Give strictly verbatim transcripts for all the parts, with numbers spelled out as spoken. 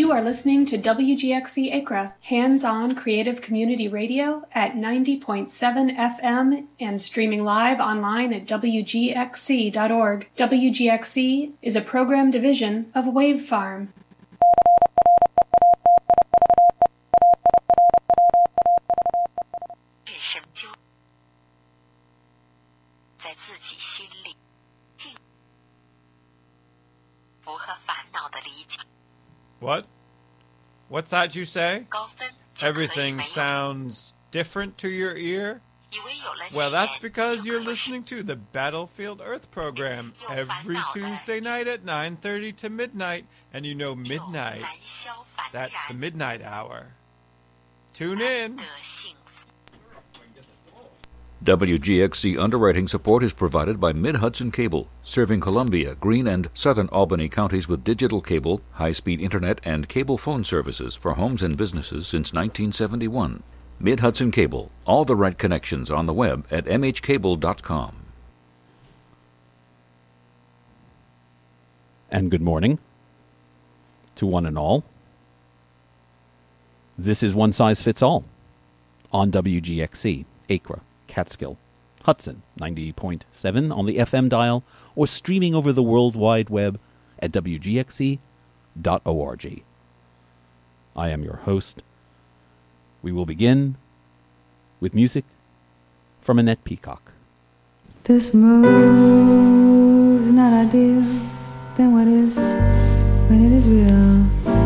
You are listening to W G X C Acra, hands-on creative community radio at ninety point seven F M and streaming live online at W G X C dot org. W G X C is a program division of Wave Farm. What? What's that you say? Everything sounds different to your ear? Well, that's because you're listening to the Battlefield Earth program every Tuesday night at nine thirty to midnight. And you know midnight, that's the midnight hour. Tune in. W G X C underwriting support is provided by Mid-Hudson Cable, serving Columbia, Greene, and southern Albany counties with digital cable, high-speed internet, and cable phone services for homes and businesses since nineteen seventy-one. Mid-Hudson Cable, all the right connections on the web at m h cable dot com. And good morning to one and all. This is One Size Fits All on W G X C, Acra, Catskill, Hudson, ninety point seven on the F M dial, or streaming over the World Wide Web at w g x c dot org. I am your host. We will begin with music from Annette Peacock. This move's not ideal, then what is when it is real?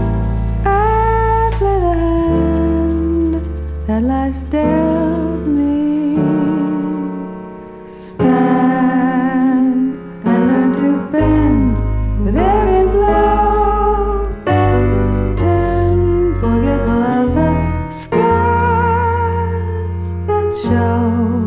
I play the hand that life's dealt me. Stand and learn to bend with every blow. Bend, turn, forgetful of the scars that show.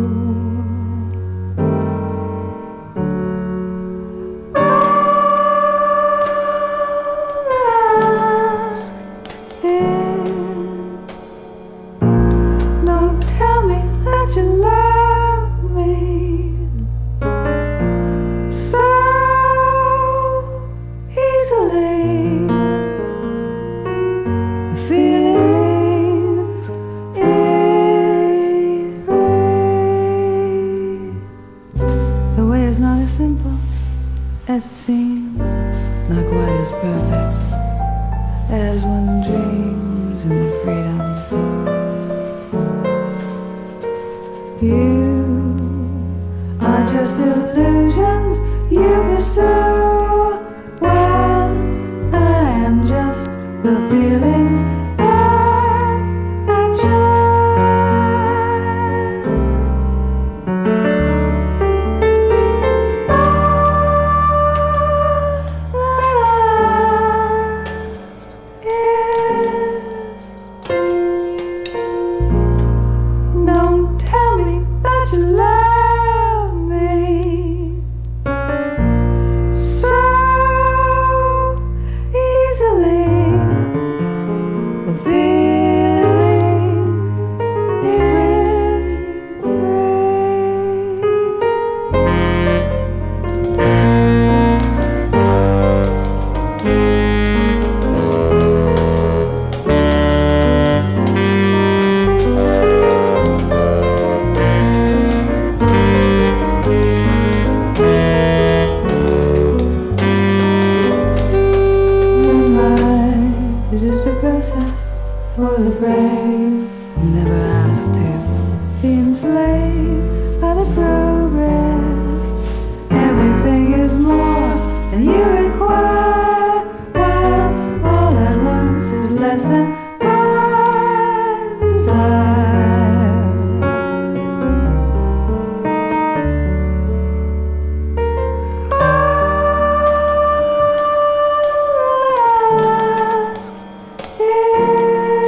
As it seems, not quite as perfect as one dreams in the freedom you are just illusions you pursue, while I am just the feelings that I choose.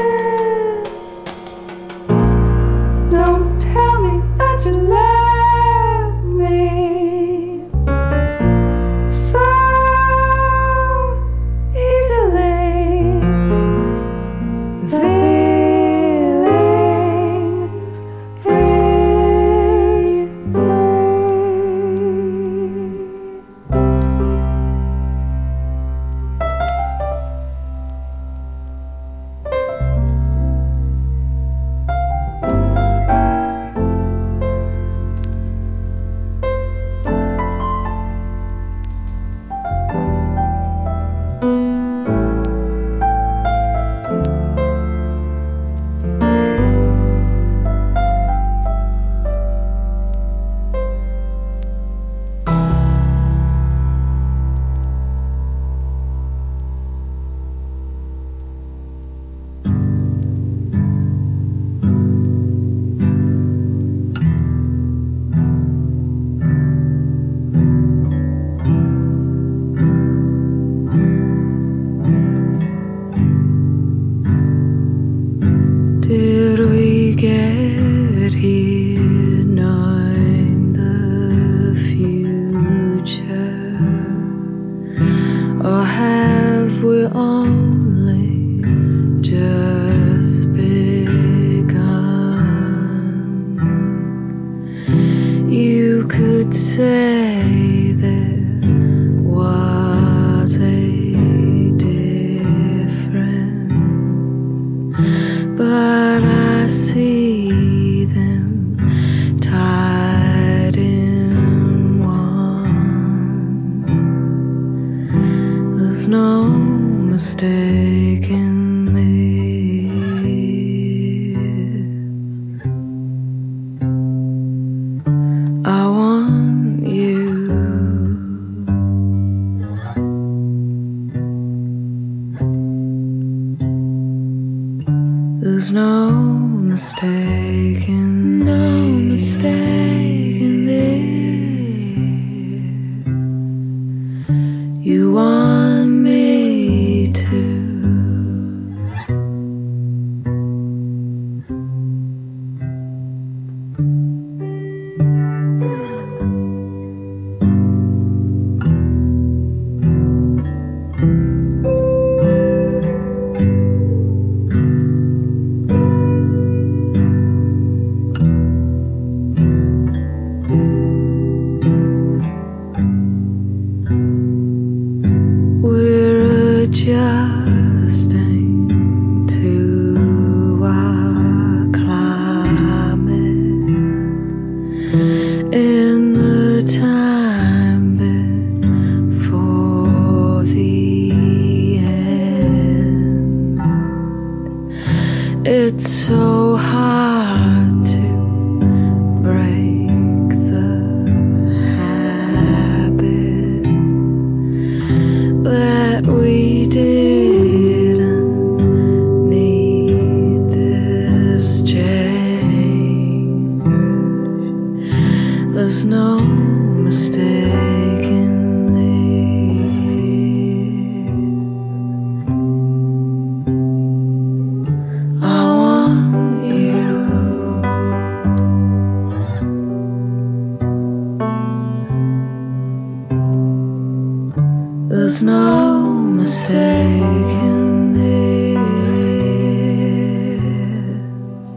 Don't tell me that you love you'd say there was a difference, but I see them tied in one. There's no mistaking there's no mistaking, no mistaking this. You want me to. Adjusting to our climate in the time before the end. It's so hard to break the habit that we didn't need this change. There's no mistaking this. I want you. There's no mistaking this.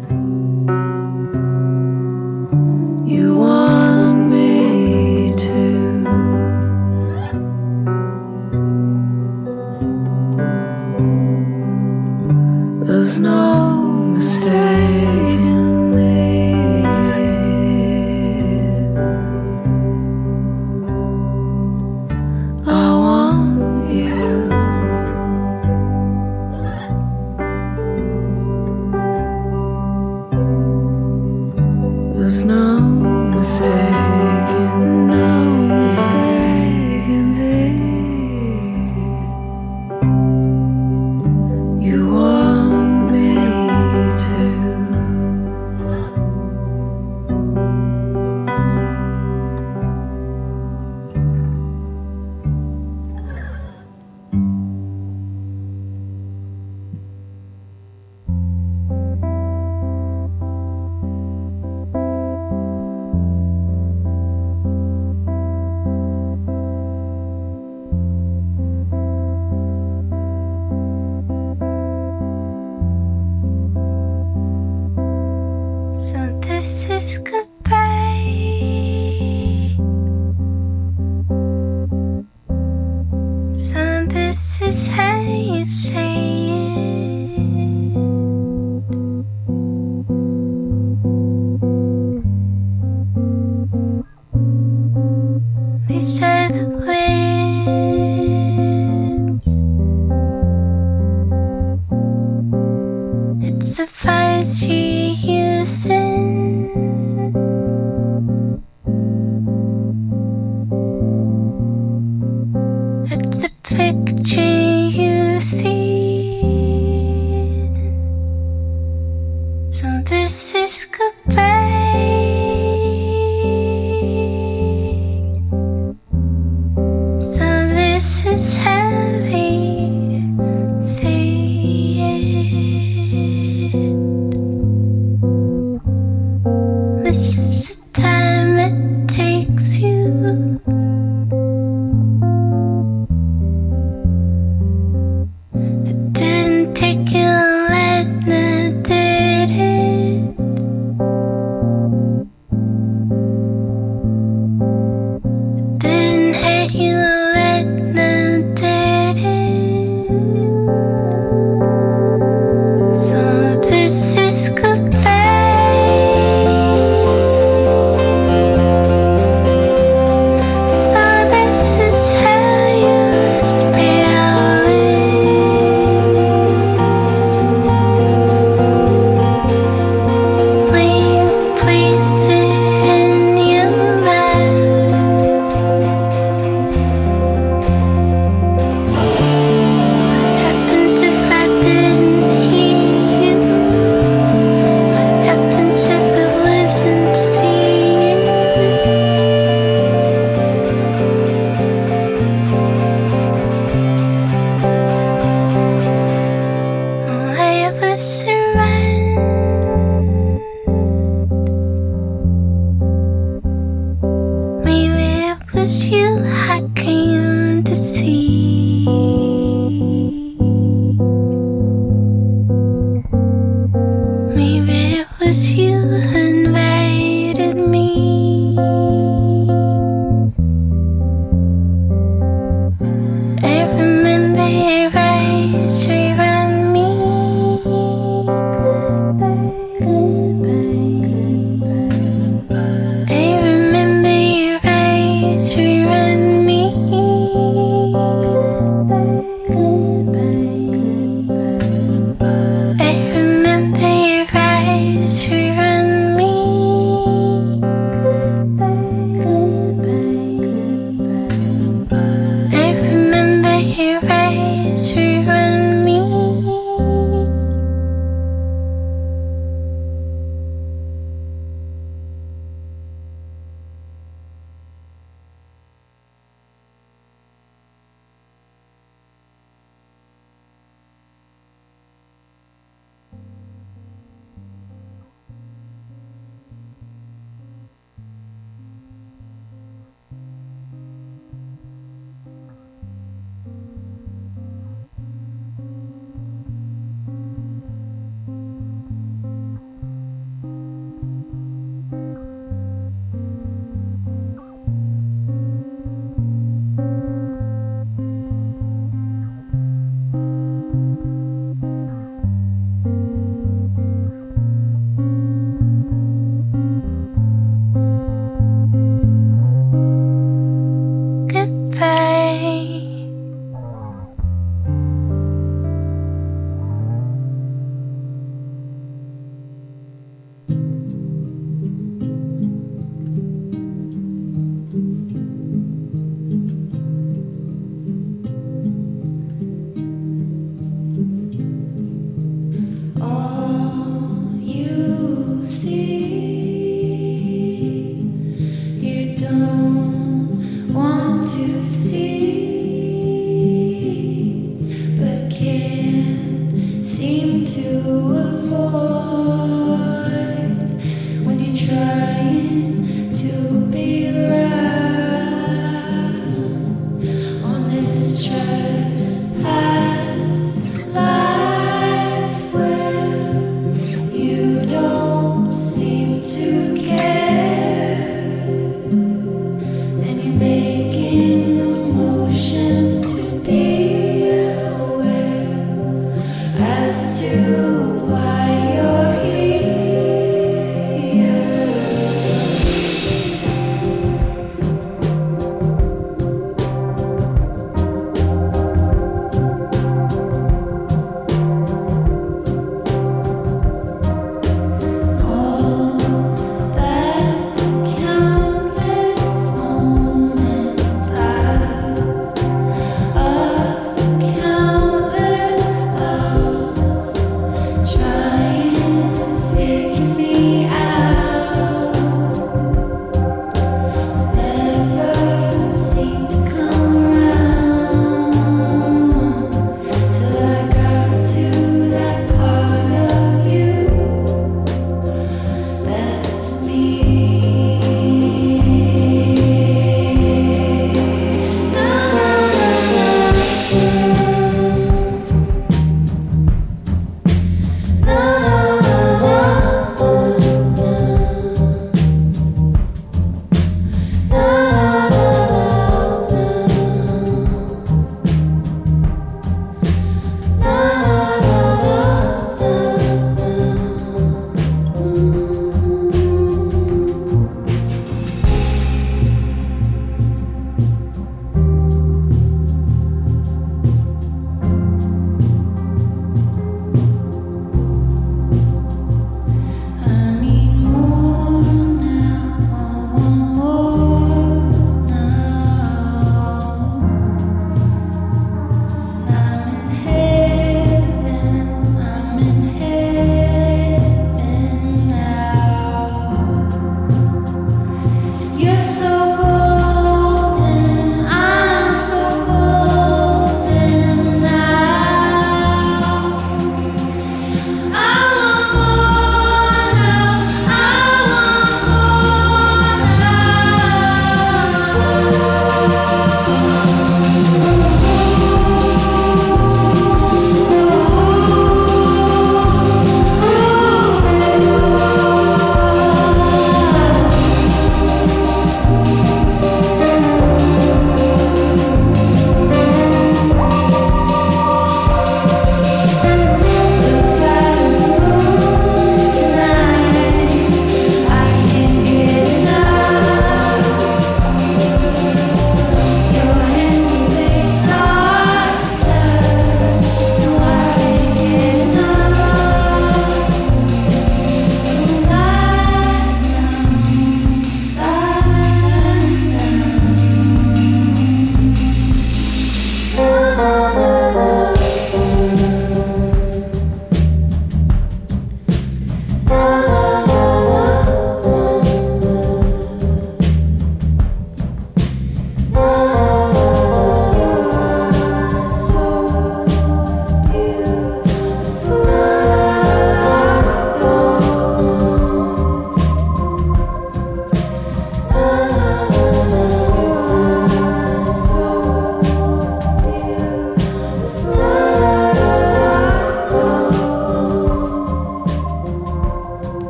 You want me to. There's no mistaking this. I want you. There's no mistaking, no mistaking this. You want me to. So this is goodbye. So this is how you say it. These are the words. It's the voice you're using. It's the picture you see. So this is goodbye. was you I came to see. Maybe it was you who invited me. I remember your eyes around me. Goodbye, goodbye, goodbye. I remember your eyes around me.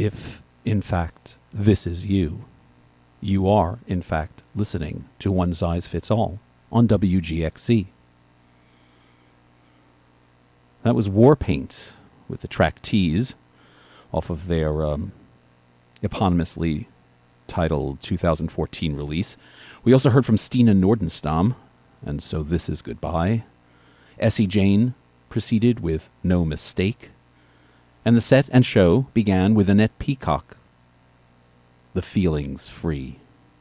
if, in fact, this is you. You are, in fact, listening to One Size Fits All on W G X C. That was Warpaint with the track Tease off of their um, eponymously titled two thousand fourteen release. We also heard from Stina Nordenstam, and So This Is Goodbye. Essie Jane proceeded with No Mistake. And the set and show began with Annette Peacock, The Feeling's Free.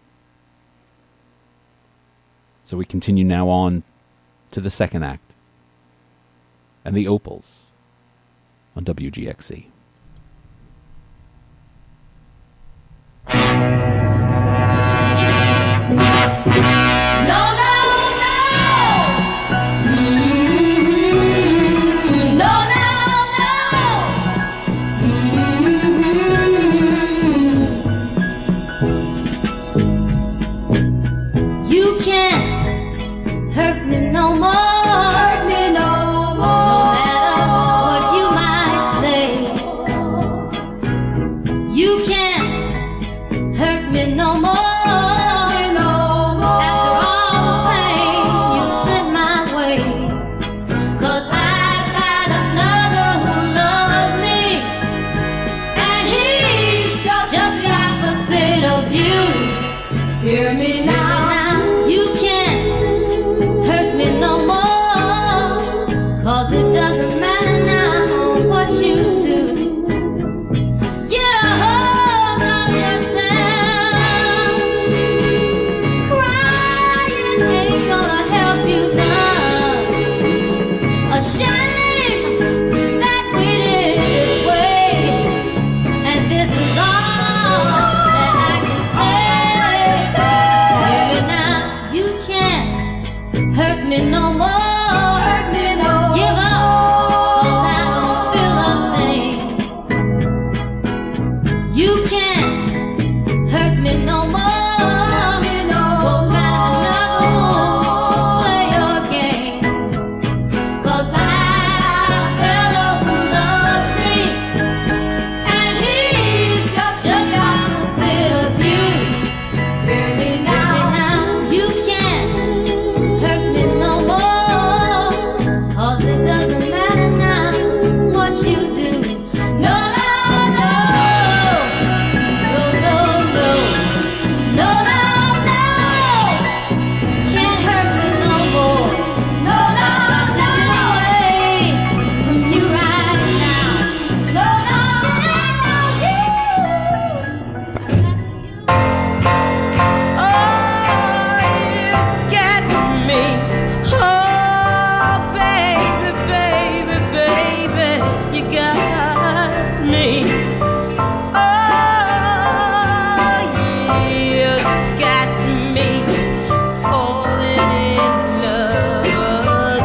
So we continue now on to the second act and the Opals on W G X C. No, no! Hear me now, you can't hurt me no more, 'cause it doesn't matter now what you do. Get a hold of yourself, crying ain't gonna help you none. A shame that we did this way, and this is all that I can say. Hurt me no more, hurt me no more. Give up, 'cause I don't feel a thing. You can't hurt me no more, me no more. Go back and play your game, 'cause I got a fellow who loves me, and he's just the opposite of you. Hear me now, you can't hurt me no more, 'cause it doesn't matter now what you do. No, no, no, no, no, no, no, no, no, can't hurt me no more. No, no, no, away from you right now. No, no, no, you. Oh, you get me. Oh, baby, baby, baby, you got me. Oh, you got me falling in love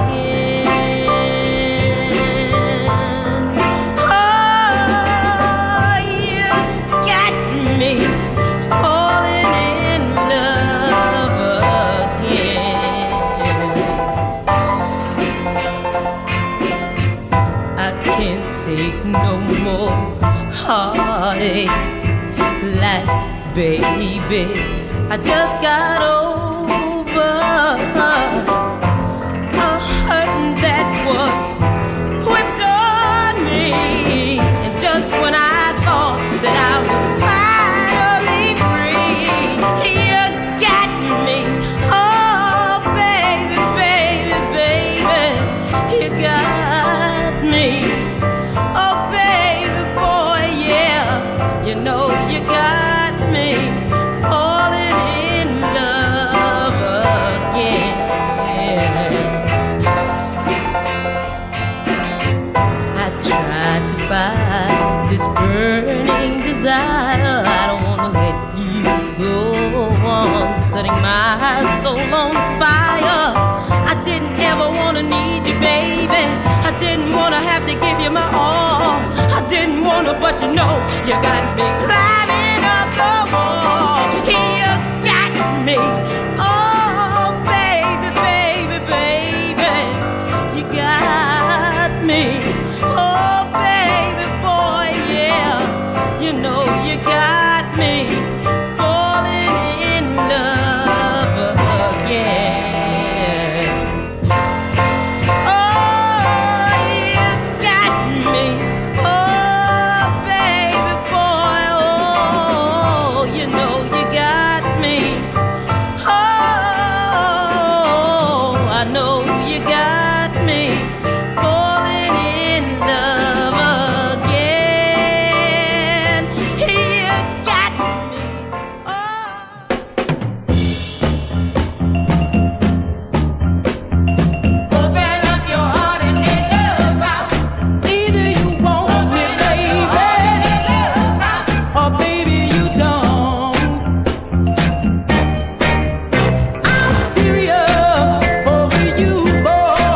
again. Oh, you got me falling in love again. I can't take no more heartache, like baby, I just got over a hurt that was whipped on me, and just when I thought that I was finally free, you got me. Oh, baby, baby, baby, you got me. Oh, baby boy, yeah, you know you got me falling in love again. I tried to fight this burning desire. I don't wanna let you go on setting my soul on fire. I didn't ever wanna need you, baby. I didn't wanna have to give you my all. I didn't wanna, but you know, you got me climbing up the wall. You got me. Oh, baby, baby, baby, you got me. Oh, baby boy, yeah, you know you got me falling in love again. You got me. Oh. Open up your heart and get love out. Either you want me, baby, or baby you don't. I'm serious over you, boy.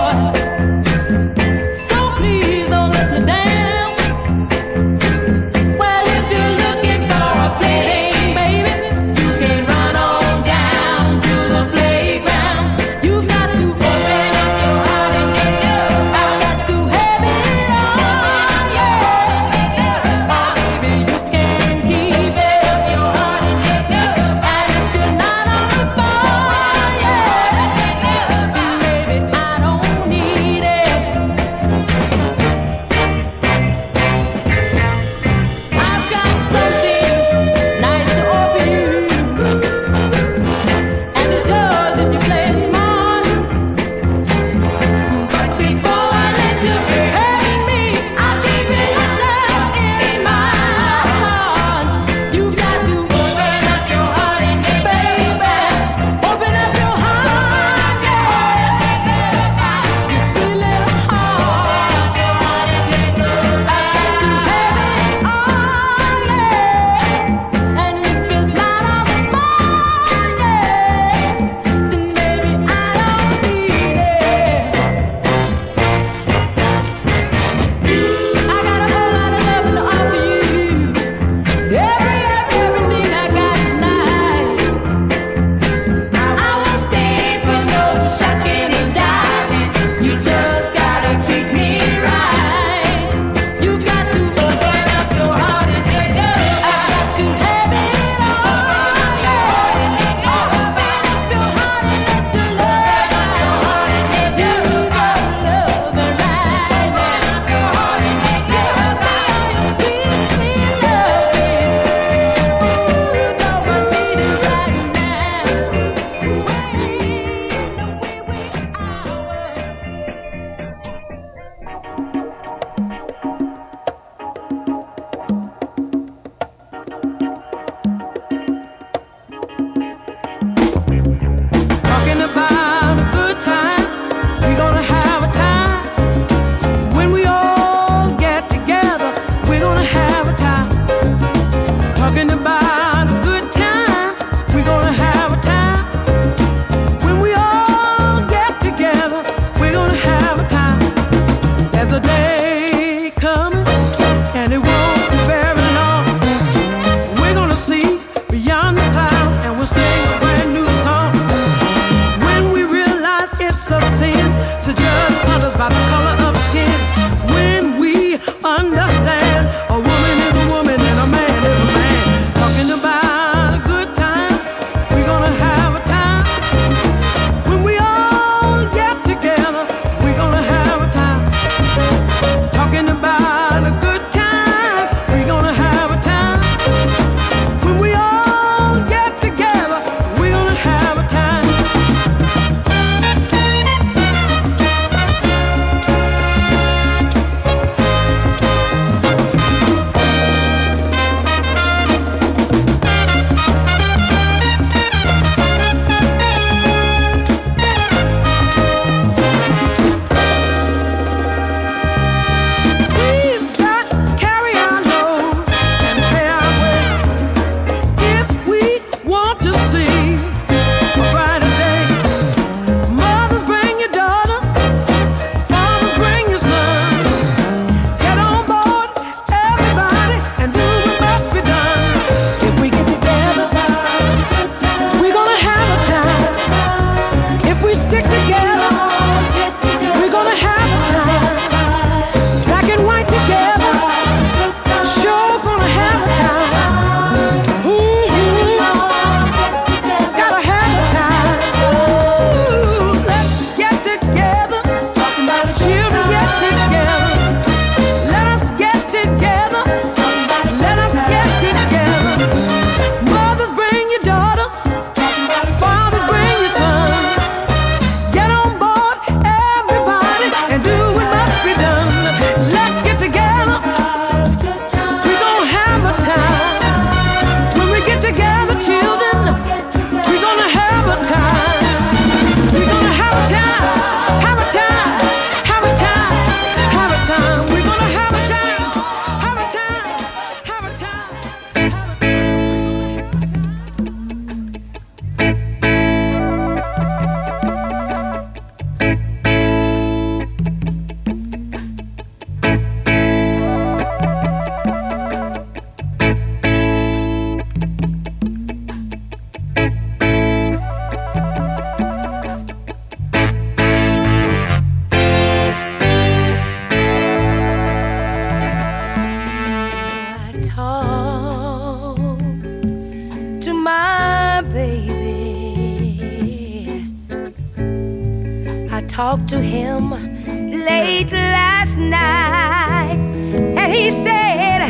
talked to him late last night, and he said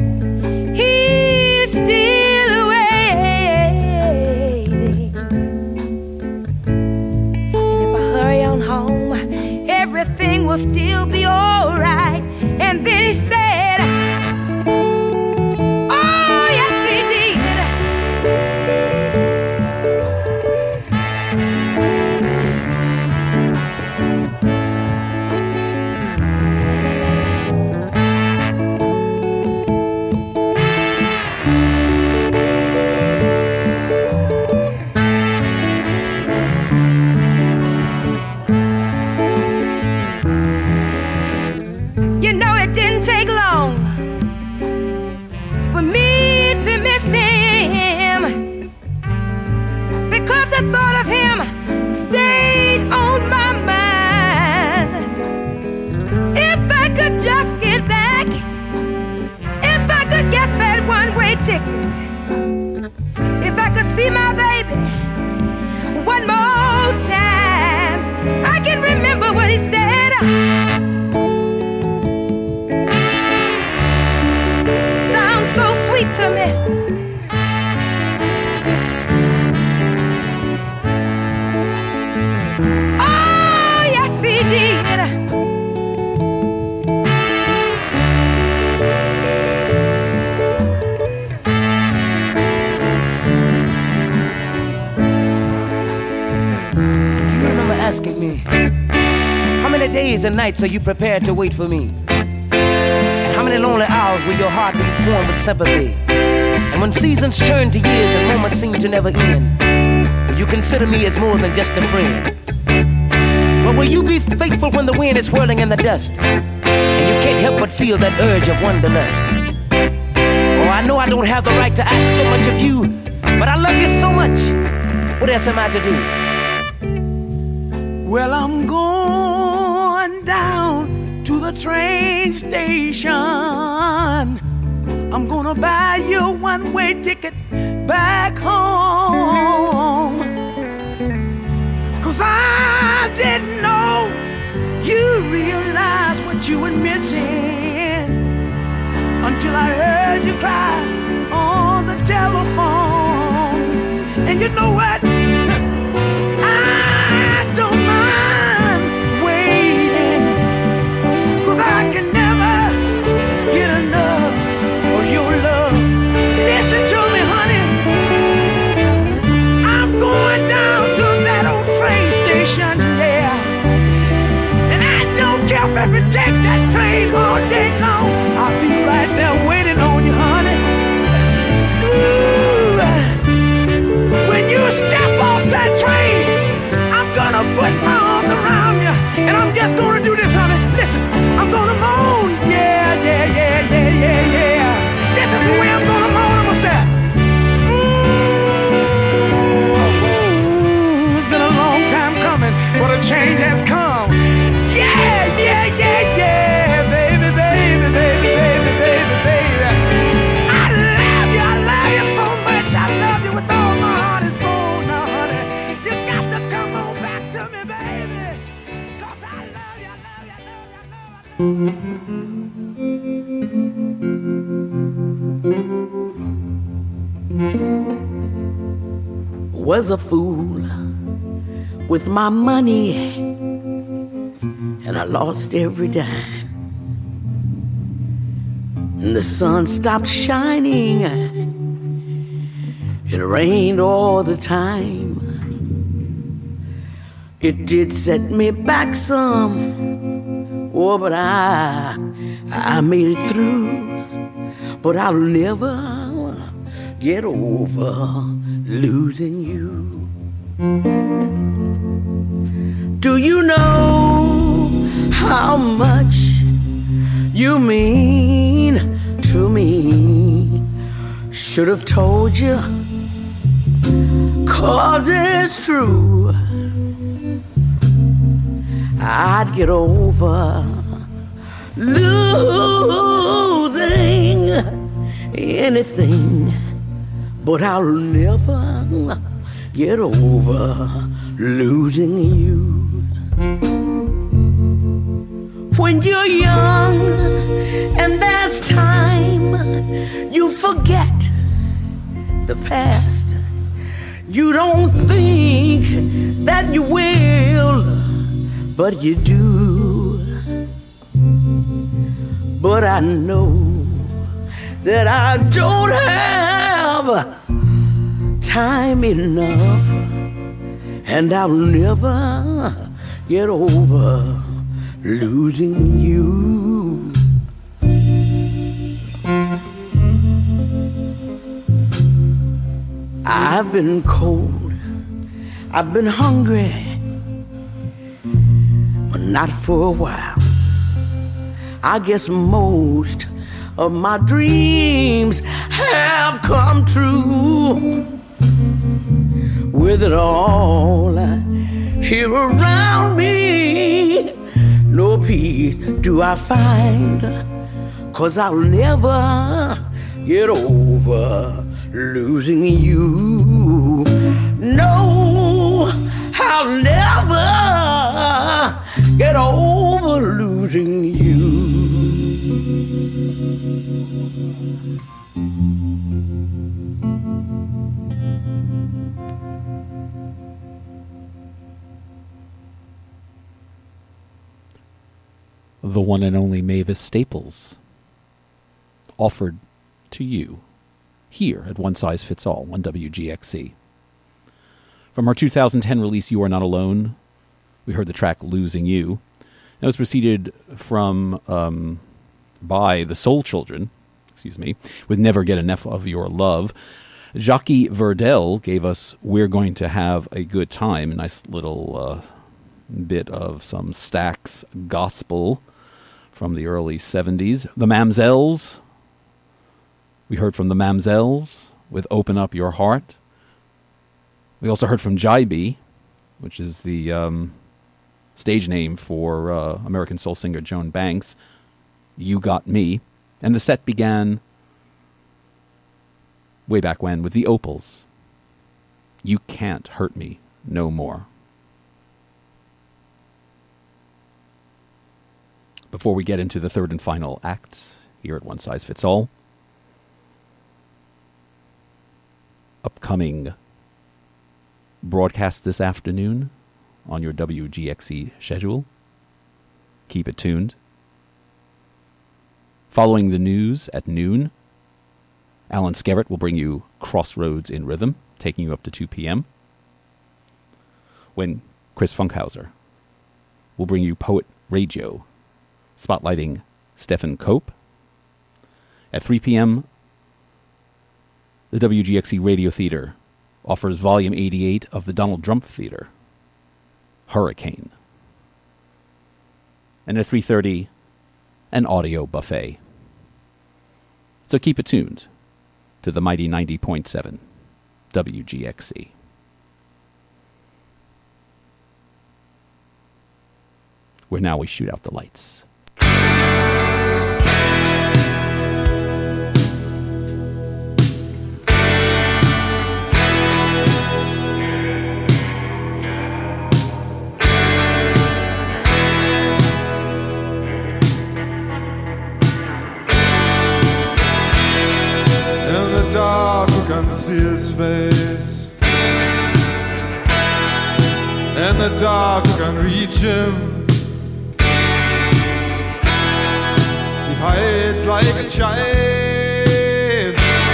he's still waiting. And if I hurry on home, everything will still be all right. And then he said, oh, yes, he did. You know, it didn't take long for me to miss him, because the thought of him stayed on my mind. If I could just get back, if I could get that one-way ticket, if I could see my baby one more time, I can remember what he said. So sweet to me. Oh, yes, he did. You remember asking me, how many days and nights are you prepared to wait for me? How many lonely hours will your heart be warm with sympathy? And when seasons turn to years and moments seem to never end, will you consider me as more than just a friend? But will you be faithful when the wind is whirling in the dust, and you can't help but feel that urge of wanderlust? Oh, I know I don't have the right to ask so much of you, but I love you so much. What else am I to do? Well, I'm going down to the train station. I'm gonna buy you a one-way ticket back home. Cause I didn't know you realized what you were missing until I heard you cry on the telephone. And you know what? I don't mind waiting, cause I can never get enough of your love. Listen to me, honey. I'm going down to that old train station, yeah. And I don't care if I take that train all day long. I'll be right there waiting on you, honey. Ooh. When you step off that train, I'm gonna put my arms around you, and I'm just gonna do this, honey. Listen, I'm gonna moan, yeah, yeah, yeah, yeah, yeah, yeah. This is the way I'm gonna moan. I'm gonna say, mm-hmm. It's been a long time coming, but a change has come. Yeah, yeah, yeah, yeah, baby, baby, baby, baby, baby, baby. I love you, I love you so much. I love you with all my heart and soul. Now, honey, you got to come on back to me, baby. Cause I love you, I love you, I love you, I love you. Was a fool with my money, and I lost every dime. And the sun stopped shining, it rained all the time. It did set me back some, oh, but I, I made it through. But I'll never get over losing you. Do you know how much you mean to me? Should have told you, cause it's true. I'd get over losing anything, but I'll never get over losing you. when you're young and there's time, you forget the past. You don't think that you will, but you do. But I know that I don't have time enough, and I'll never get over losing you. I've been cold, I've been hungry, but not for a while. I guess most of my dreams have come true. With it all here around me, no peace do I find, 'cause I'll never get over losing you. No, I'll never get over losing you. The one and only Mavis Staples, offered to you here at One Size Fits All on W G X C. From our two thousand ten release, You Are Not Alone, we heard the track Losing You. That was preceded from um, by the Soul Children, excuse me, with Never Get Enough of Your Love. Jackie Verdel gave us We're Going to Have a Good Time, a nice little uh, bit of some Stax gospel from the early seventies. The Mamzelles, we heard from the Mamzelles with Open Up Your Heart. We also heard from Jaibi, which is the um, stage name for uh, American soul singer Joan Banks, You Got Me. And the set began way back when with the Opals, You Can't Hurt Me No More. Before we get into the third and final act here at One Size Fits All, upcoming broadcast this afternoon on your W G X C schedule. Keep it tuned. Following the news at noon, Alan Skerritt will bring you Crossroads in Rhythm, taking you up to two p.m. When Chris Funkhauser will bring you Poet Radio, spotlighting Stephen Cope. At three p.m., the W G X C Radio Theater offers Volume eighty-eight of the Donald Trump Theater, Hurricane. And at three thirty, an audio buffet. So keep it tuned to the mighty ninety point seven W G X C. Where now we shoot out the lights. Dark, we can see his face. In the dark, we can reach him. He hides like a child.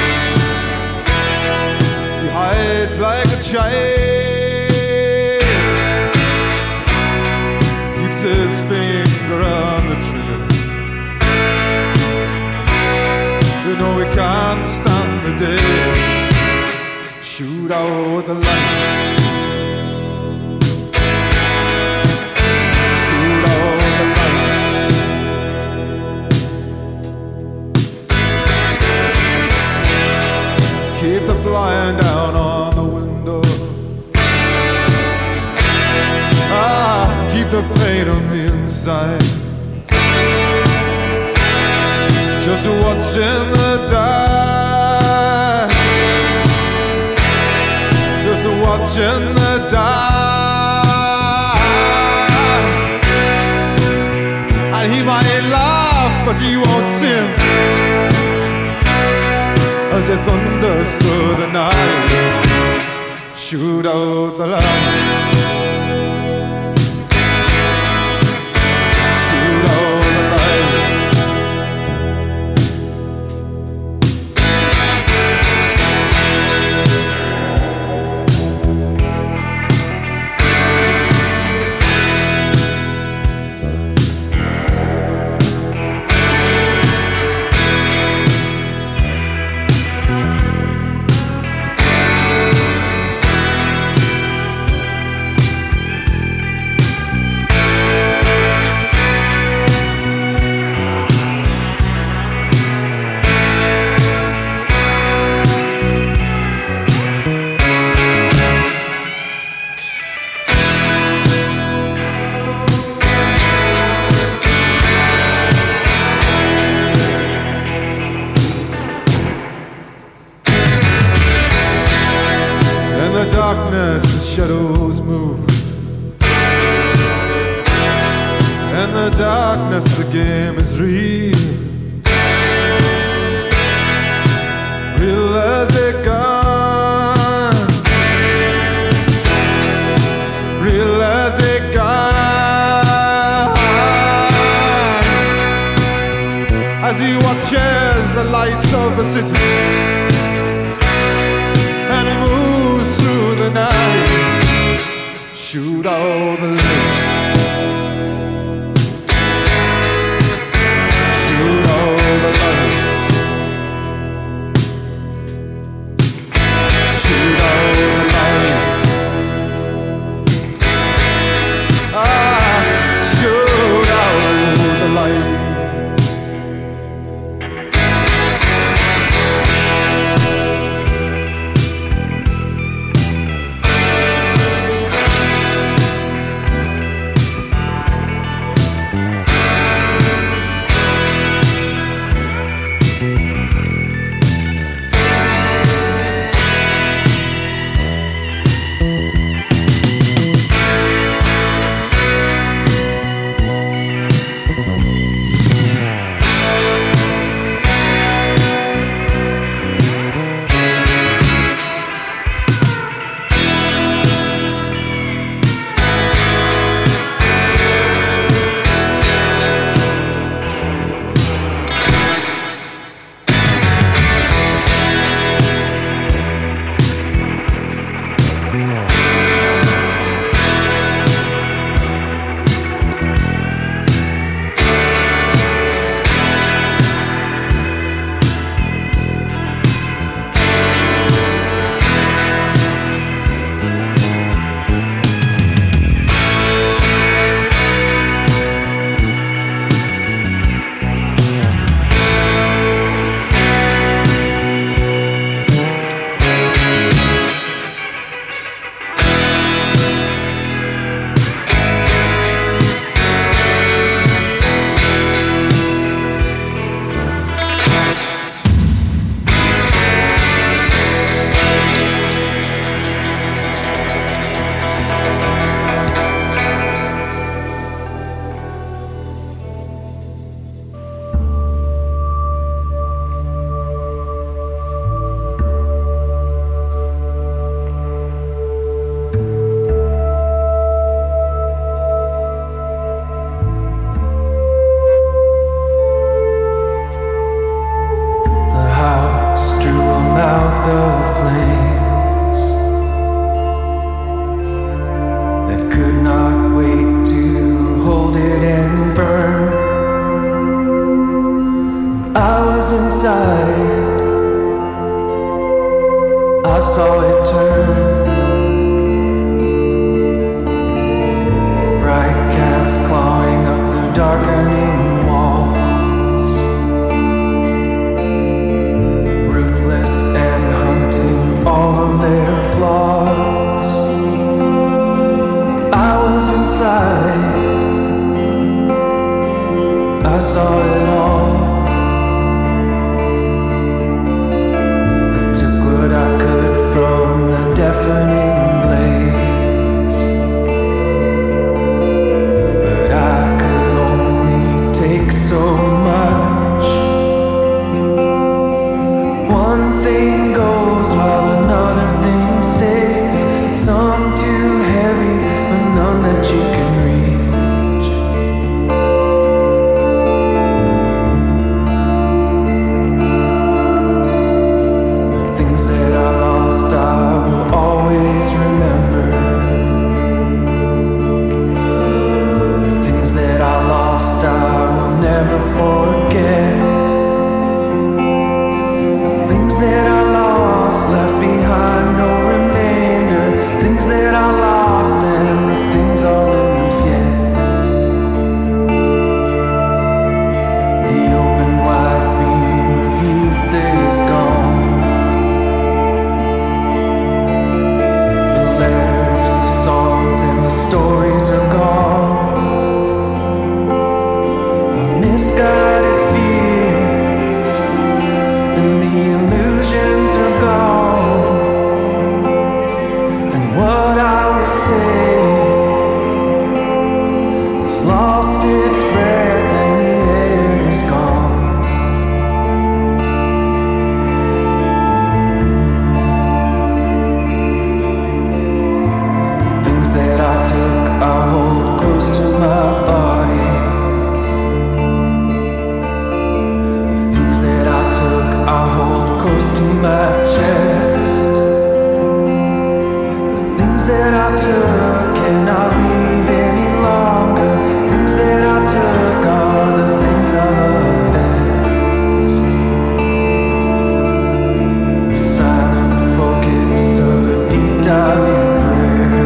He hides like a child. Keeps his finger on the trigger. You know we can't stand the day. Shoot out the lights. Shoot out the lights. Keep the blind down on the window. Ah, keep the pain on the inside. Just watching the dark. Just watching the dark. And he might but you won't sin. As it thunders through the night, shoot out the lights. Shoot out the lights. The shadows move, and the darkness, the game is real, real as it gone, real as it gone. As he watches the lights of the city, and he moves through the night, shoot all the lights, shoot all the lights, shoot all the lights, ah, shoot all the lights. I saw it turn. Bright cats clawing up the darkening walls, ruthless and hunting all of their flaws. I was inside, I saw it all. I could from the deafening blaze, but I could only take so much. never forget. The things that I lost, left behind no remainder. Things that I lost and the things I'll lose yet. The open wide beam of youth is gone. The letters, the songs and the stories are gone. The misguided fears and the illusions are gone. And what I was saying has lost its breath and the air is gone. The things that I took I hold close to my body. The things that I took I hold close to my chest. The things that I took cannot leave any longer. Things that I took are the things I love best. The silent focus of a deep diving prayer.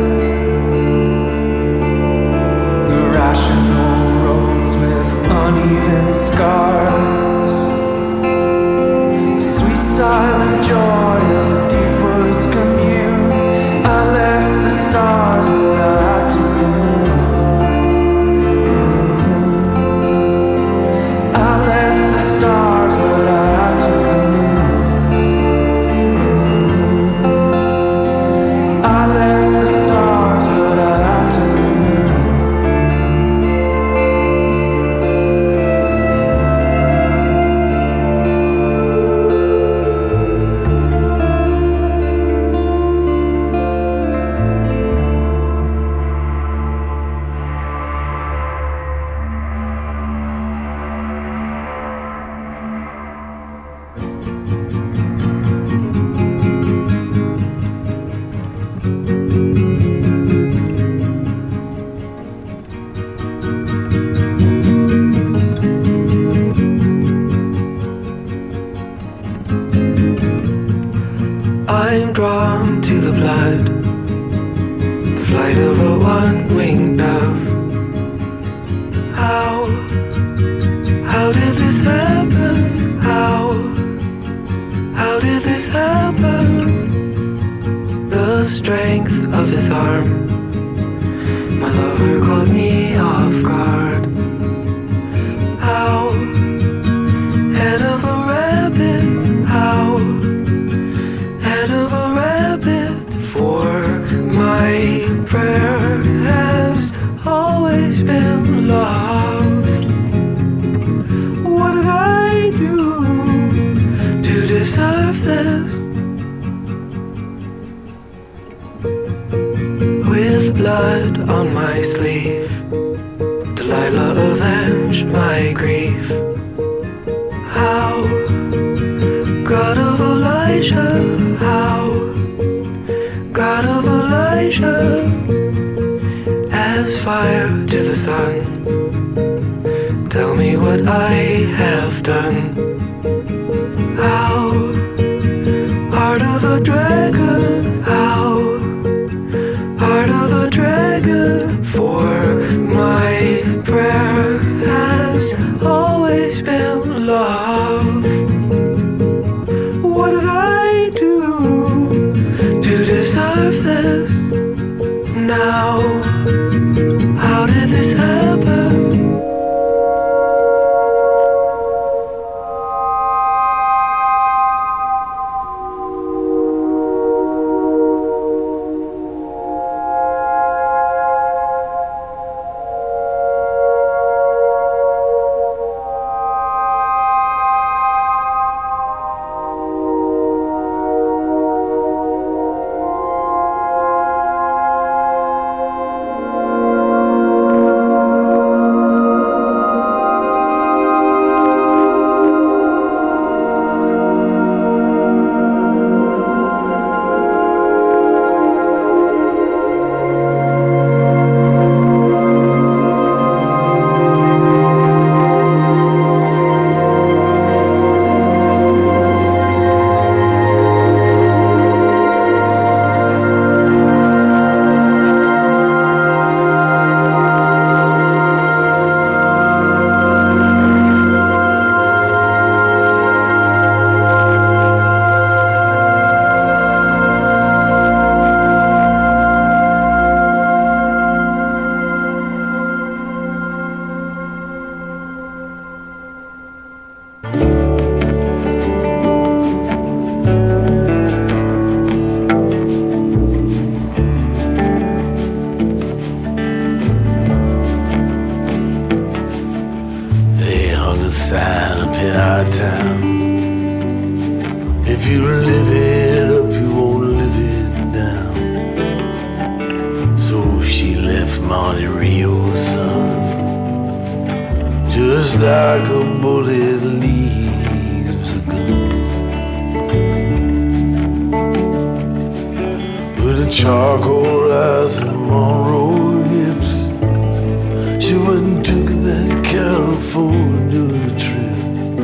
The rational roads with uneven scars. The sweet silent joy of a deep woods commune. I left the stars, but I took the moon. I left the stars, but I took the moon. I left the stars, but I took the moon. I'm drawn to the blood, the flight of a one-winged dove. How, how did this happen? How, how did this happen? The strength of his arm, my lover caught me off guard. How, head of a rabbit, how, head of a rabbit, for my prayer has always been love. What did I do to deserve this? With blood on my sleeve, Delilah avenged my grief. How, God of Elijah, how, God of Elijah, as fire to the sun, tell me what I have done. How, heart of a dragon, how, heart of a dragon, for my prayer has always been love. What did I do to deserve this? Now, how did this happen? a sign up in our town. If you live it up, you won't live it down. So she left Monte Rio's son, just like a bullet leaves a gun. With a charcoal eyes and Monroe hips, she went and took that California trip.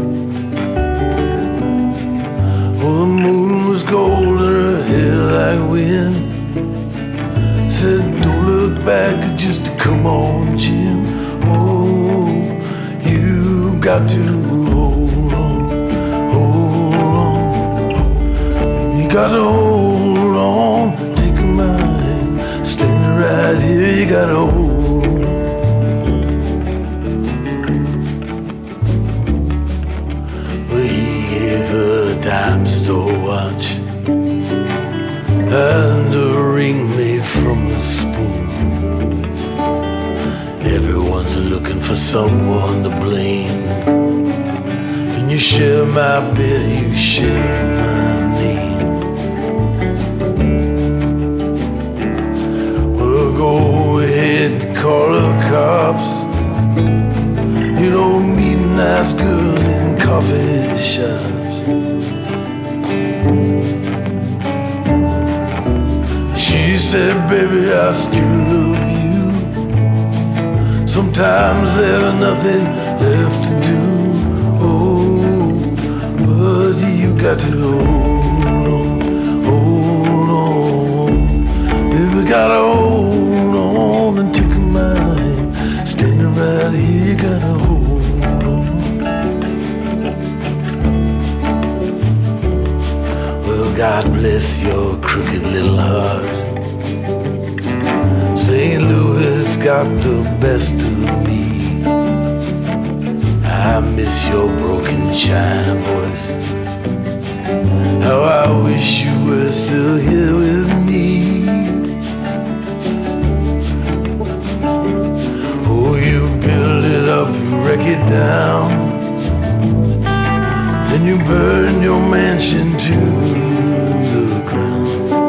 Well, the moon was gold and her hair like wind. Said, don't look back, just come on, Jim. Oh, you got to hold on, hold on. You got to hold on, take my hand, standing right here, you got to hold on. Dime store watch and a ring made from a spoon. Everyone's looking for someone to blame. When you share my bed, you share my name. Well, go ahead, call the cops. You don't meet nice girls in coffee shops. She said, baby, I still love you. Sometimes there's nothing left to do. Oh, but you got to hold on, hold on. Baby, gotta hold on and take my hand. Standing right here, you gotta hold on. Well, God bless your crooked little heart. Saint Louis got the best of me. I miss your broken China voice. How I wish you were still here with me. Oh, you build it up, you wreck it down, then you burn your mansion to the ground.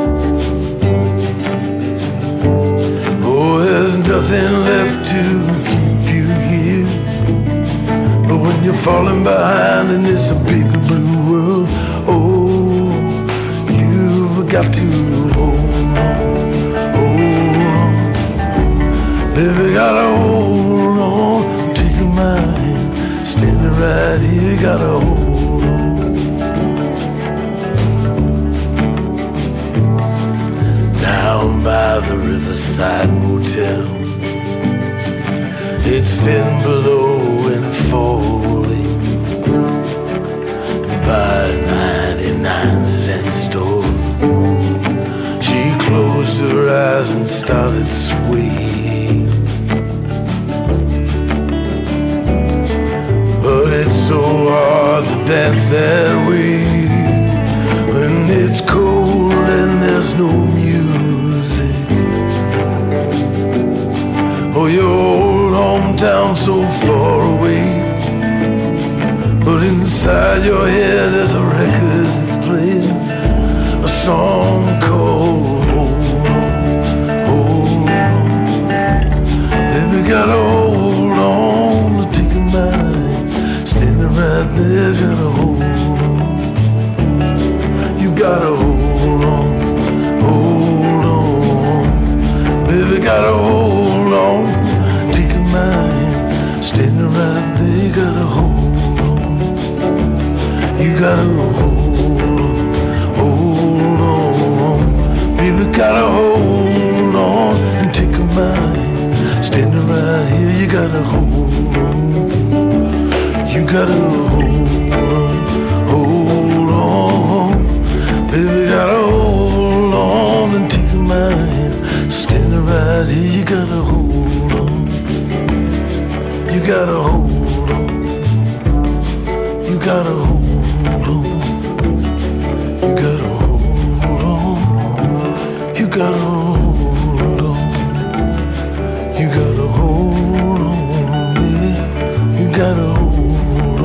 Oh, there's nothing left to keep you here. But when you're falling behind and it's a big blue world, oh, you've got to hold on, hold on. Baby, gotta hold on, take my hand, standing right here, you gotta hold on. Down by the Riverside Motel, it's thin below and falling by a ninety-nine cent store. She closed her eyes and started swaying. But it's so hard to dance that way when it's cold and there's no music. Oh, your old hometown so far away, but inside your head there's a record that's playing a song called Hold On, Hold On. Baby, gotta hold on to take a mind, standing right there, gotta hold on. You gotta hold on, hold on. Baby, gotta hold on, take a mind, standing right there, you gotta hold on. You gotta hold on, hold on. Baby, gotta hold on and take a mind, standing right here, you gotta hold on. You gotta hold on, hold on. Baby, gotta hold on and take a mind, standing right here, you gotta hold on. You gotta hold on. You gotta hold on. You gotta hold on. You gotta hold on. You gotta hold on, baby. You gotta hold on.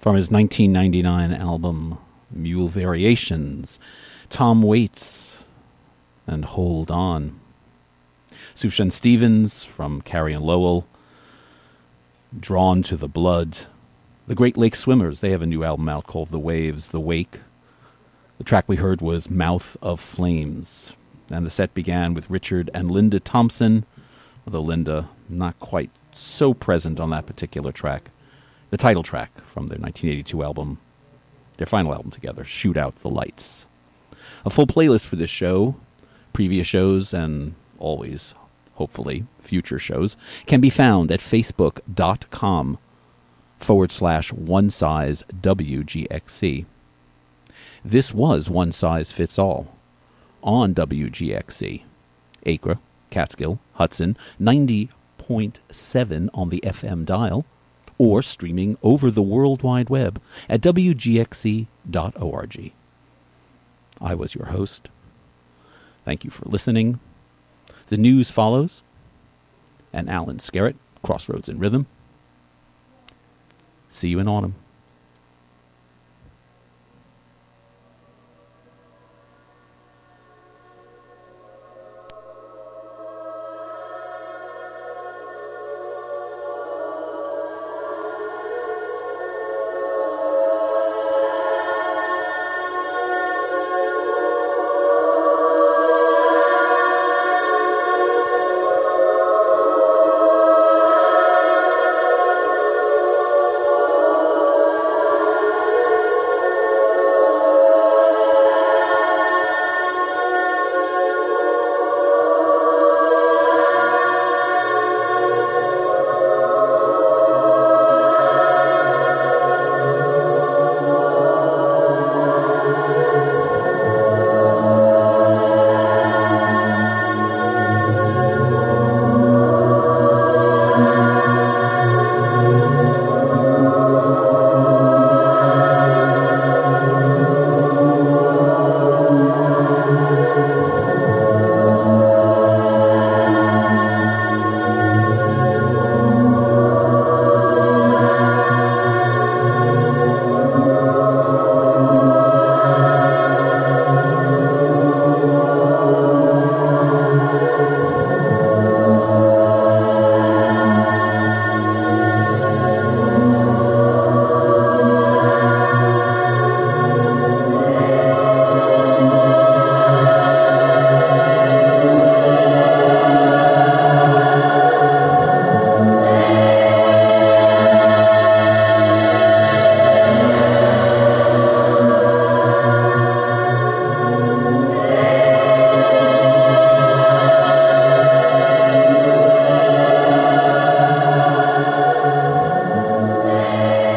From his nineteen ninety-nine album Mule Variations, Tom Waits and Hold On. Sufjan Stevens from Carrie and Lowell, Drawn to the Blood. The Great Lake Swimmers, they have a new album out called The Waves, The Wake. The track we heard was Mouth of Flames. And the set began with Richard and Linda Thompson, although Linda not quite so present on that particular track. The title track from their nineteen eighty-two album, their final album together, Shoot Out the Lights. A full playlist for this show, previous shows, and always, hopefully, future shows, can be found at facebook.com forward slash one size W G X C. This was One Size Fits All on W G X C. Acre, Catskill, Hudson, ninety point seven on the F M dial, or streaming over the World Wide Web at W G X C dot org. I was your host. Thank you for listening. The news follows, and Alan Skerritt, Crossroads in Rhythm. See you in autumn.